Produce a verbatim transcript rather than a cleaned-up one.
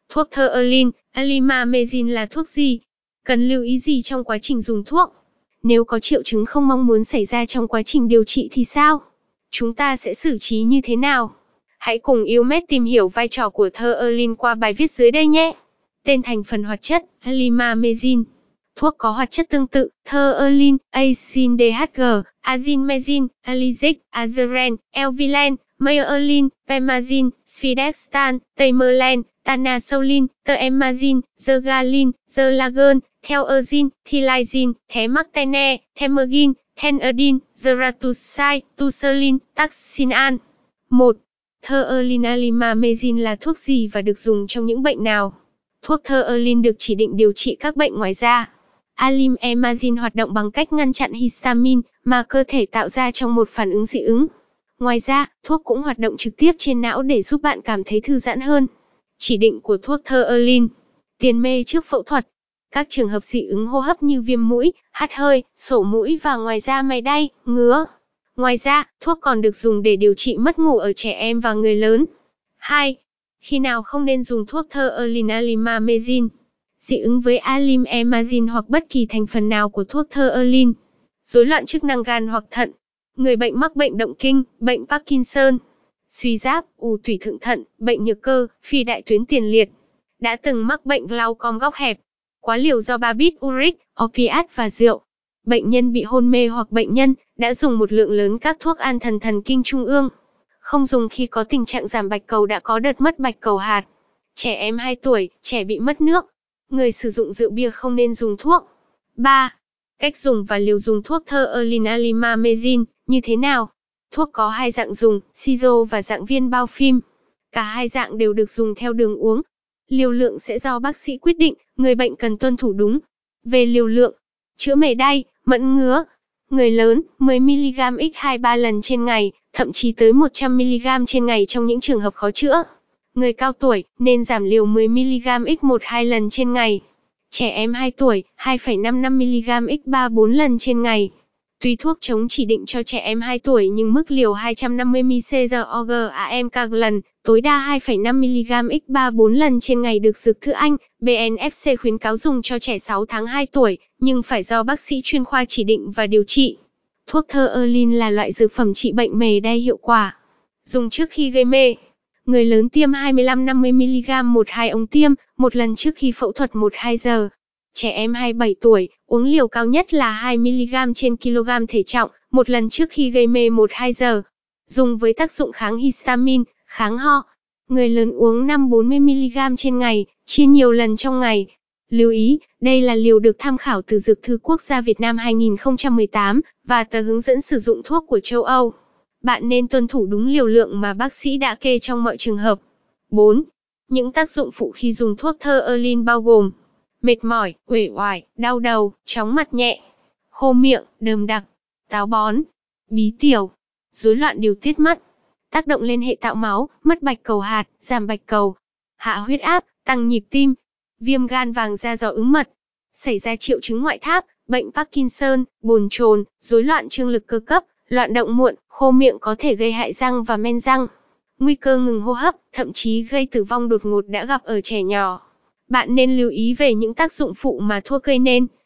Thuốc Theoline, Alimamezine là thuốc gì? Cần lưu ý gì trong quá trình dùng thuốc? Nếu có triệu chứng không mong muốn xảy ra trong quá trình điều trị thì sao? Chúng ta sẽ xử trí như thế nào? Hãy cùng i u mét tìm hiểu vai trò của Theoline qua bài viết dưới đây nhé. Tên thành phần hoạt chất, Alimamezine. Thuốc có hoạt chất tương tự, Theoline, Acin đê hát giê, Azimezine, Alizic, Azeren, Elvilen, Myerlin, Pemazine, Sfidextan, Tamerlan, Tanasolin, Teremazine, Zergalin, Zerlagon, Theorzine, Thilizine, Themactene, Themergin, Thenerdin, Zeratuxide, Tuserlin, Taxinan. một. Theoline Alimamezine là thuốc gì và được dùng trong những bệnh nào? Thuốc Theoline được chỉ định điều trị các bệnh ngoài da. Alimamezine hoạt động bằng cách ngăn chặn histamine mà cơ thể tạo ra trong một phản ứng dị ứng. Ngoài ra, thuốc cũng hoạt động trực tiếp trên não để giúp bạn cảm thấy thư giãn hơn. Chỉ định của thuốc Theoline. Tiền mê trước phẫu thuật. Các trường hợp dị ứng hô hấp như viêm mũi, hắt hơi, sổ mũi và ngoài ra mày đay, ngứa. Ngoài ra, thuốc còn được dùng để điều trị mất ngủ ở trẻ em và người lớn. hai. Khi nào không nên dùng thuốc Theoline Alimamezine? Dị ứng với Alimamezine hoặc bất kỳ thành phần nào của thuốc Theoline. Rối loạn chức năng gan hoặc thận. Người bệnh mắc bệnh động kinh, bệnh Parkinson, suy giáp, ù tủy thượng thận, bệnh nhược cơ, phi đại tuyến tiền liệt. Đã từng mắc bệnh glaucom góc hẹp. Quá liều do barbit uric, opiat và rượu. Bệnh nhân bị hôn mê hoặc bệnh nhân đã dùng một lượng lớn các thuốc an thần thần kinh trung ương. Không dùng khi có tình trạng giảm bạch cầu đã có đợt mất bạch cầu hạt. Trẻ em hai tuổi, trẻ bị mất nước. Người sử dụng rượu bia không nên dùng thuốc. ba. Cách dùng và liều dùng thuốc Theoline Alimamezine như thế nào? Thuốc có hai dạng dùng, siro và dạng viên bao phim. Cả hai dạng đều được dùng theo đường uống. Liều lượng sẽ do bác sĩ quyết định, người bệnh cần tuân thủ đúng. Về liều lượng, chữa mề đay, mẫn ngứa. Người lớn, mười mi-li-gam x hai ba lần trên ngày, thậm chí tới một trăm mi-li-gam trên ngày trong những trường hợp khó chữa. Người cao tuổi, nên giảm liều mười mi-li-gam x một hai lần trên ngày. Trẻ em hai tuổi, hai phẩy năm năm mi-li-gam x ba bốn lần trên ngày. Tuy thuốc chống chỉ định cho trẻ em hai tuổi nhưng mức liều hai trăm năm mươi mi-li-gam các lần, tối đa hai phẩy năm mi-li-gam x ba bốn lần trên ngày được Dược Thư Anh, bê en ép xê khuyến cáo dùng cho trẻ sáu tháng hai tuổi, nhưng phải do bác sĩ chuyên khoa chỉ định và điều trị. Thuốc Theoline là loại dược phẩm trị bệnh mề đay hiệu quả. Dùng trước khi gây mê. Người lớn tiêm hai mươi lăm năm mươi mi-li-gam một hai ống tiêm, một lần trước khi phẫu thuật một đến hai giờ. Trẻ em hai mươi bảy tuổi, uống liều cao nhất là hai mi-li-gam trên kg thể trọng, một lần trước khi gây mê một đến hai giờ. Dùng với tác dụng kháng histamine, kháng ho. Người lớn uống năm đến bốn mươi mi-li-gam trên ngày, chia nhiều lần trong ngày. Lưu ý, đây là liều được tham khảo từ Dược Thư Quốc gia Việt Nam hai nghìn không trăm mười tám và tờ hướng dẫn sử dụng thuốc của châu Âu. Bạn nên tuân thủ đúng liều lượng mà bác sĩ đã kê trong mọi trường hợp. bốn. Những tác dụng phụ khi dùng thuốc Theoline bao gồm mệt mỏi, uể oải, đau đầu, chóng mặt nhẹ, khô miệng, đờm đặc, táo bón, bí tiểu, rối loạn điều tiết mất, tác động lên hệ tạo máu, mất bạch cầu hạt, giảm bạch cầu, hạ huyết áp, tăng nhịp tim, viêm gan vàng da do ứng mật, xảy ra triệu chứng ngoại tháp, bệnh Parkinson, bồn chồn, rối loạn trương lực cơ cấp, loạn động muộn, khô miệng có thể gây hại răng và men răng. Nguy cơ ngừng hô hấp, thậm chí gây tử vong đột ngột đã gặp ở trẻ nhỏ. Bạn nên lưu ý về những tác dụng phụ mà thuốc gây nên.